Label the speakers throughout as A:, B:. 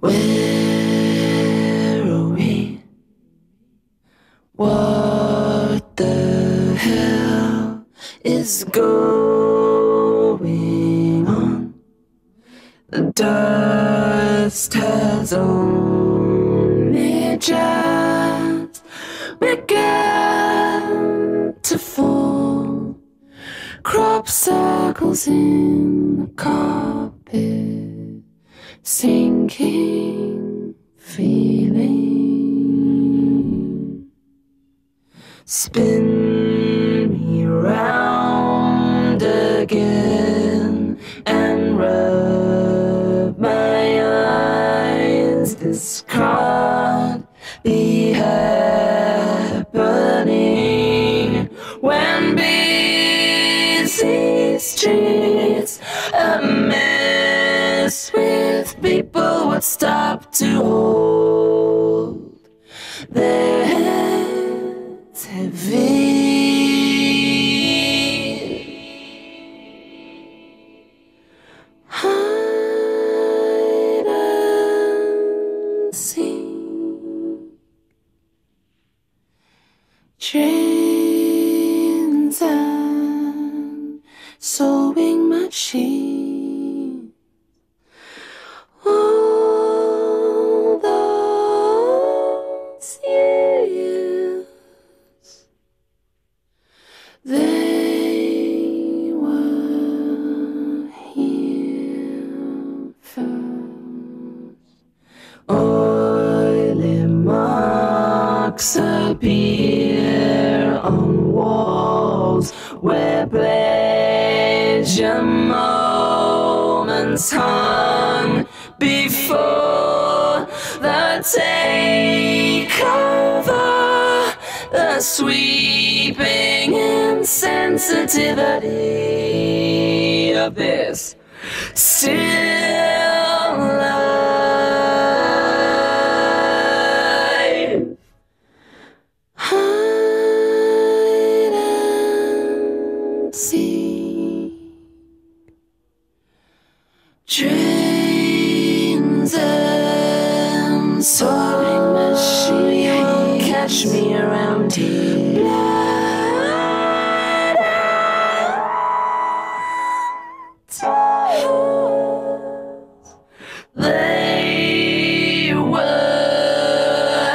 A: Where are we? What the hell is going on? The dust has only just begun to fall. Crop circles in the carpet, sinking feeling. Spin me round again and rub my eyes. This can't be happening when busy streets a mess with people would stop to hold their heads heavy. Hide and seek, trains and sewing machines. All those years, they were here first. Oily marks appear on walls where pleasure moments hung before the takeover. The sweeping insensitivity of this still life. Hide and seek, trains and sewing machines. Catch me around here. Blood and tears. They were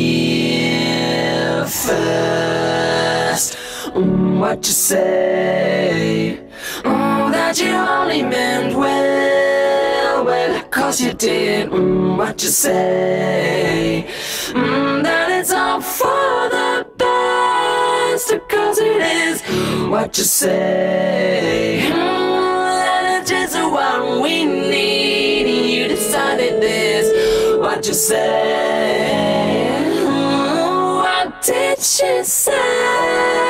A: here first. What you say? That you only meant well, well, 'cause you did. What you say? That it's all for the best, 'cause it is. What you say? That it's just what we need, and you decided this. What you say? What did she say?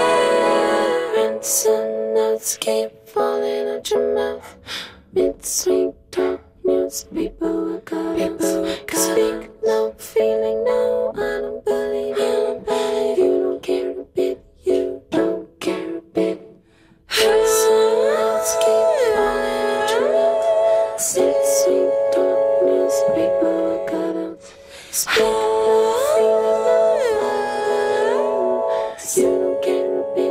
A: Some notes keep falling out your mouth. Mid-sweet talk, news, people are caught. Speak, no feeling, no, I don't believe you. You don't care a bit, you don't care a bit. Some notes keep falling out your mouth. Mid-sweet talk, news, people are caught. Speak, no feeling, no, I don't believe you. You don't care a bit.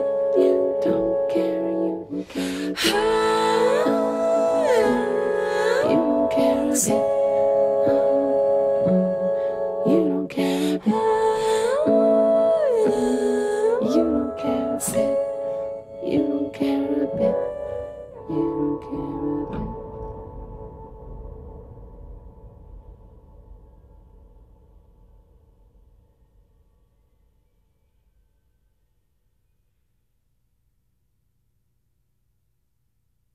A: You don't care a bit. You don't care a bit. You don't care a bit. You don't care a bit.